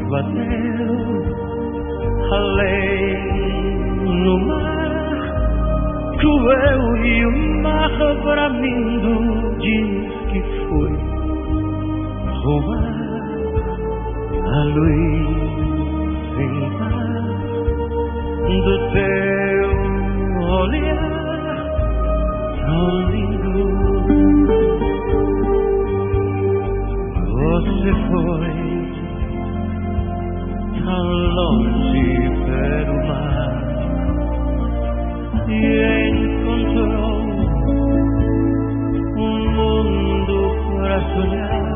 bateu além no mar cruel e o mar bramindo diz que foi roubar a luz em paz do teu olhar tão lindo. Você foi tão longe pelo mar e encontrou um mundo para sonhar.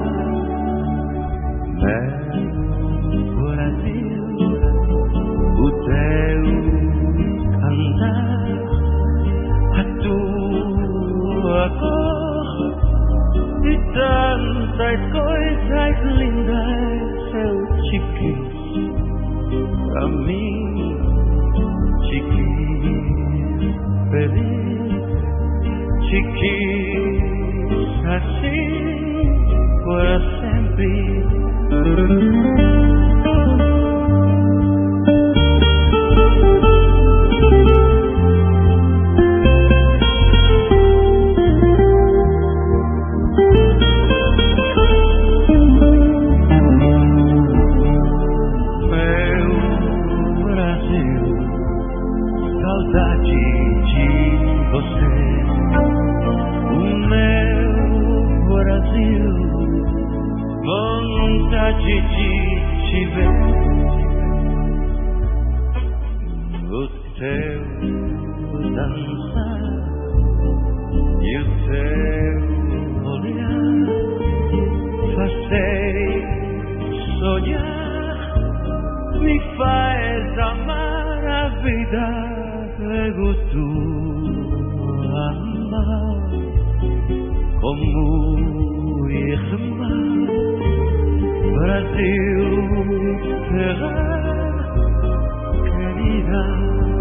Meu Brasil, o teu cantar, a tua cor e tantas coisas lindas eu te quis. Pra mim te quis feliz, te quis assim para sempre. Saudade de você, o meu Brasil, vontade de te ver, o teu dançar e o teu olhar fazei sonhar, me faz amar a vida. Pego tu amar como irmã, Brasil, terra querida.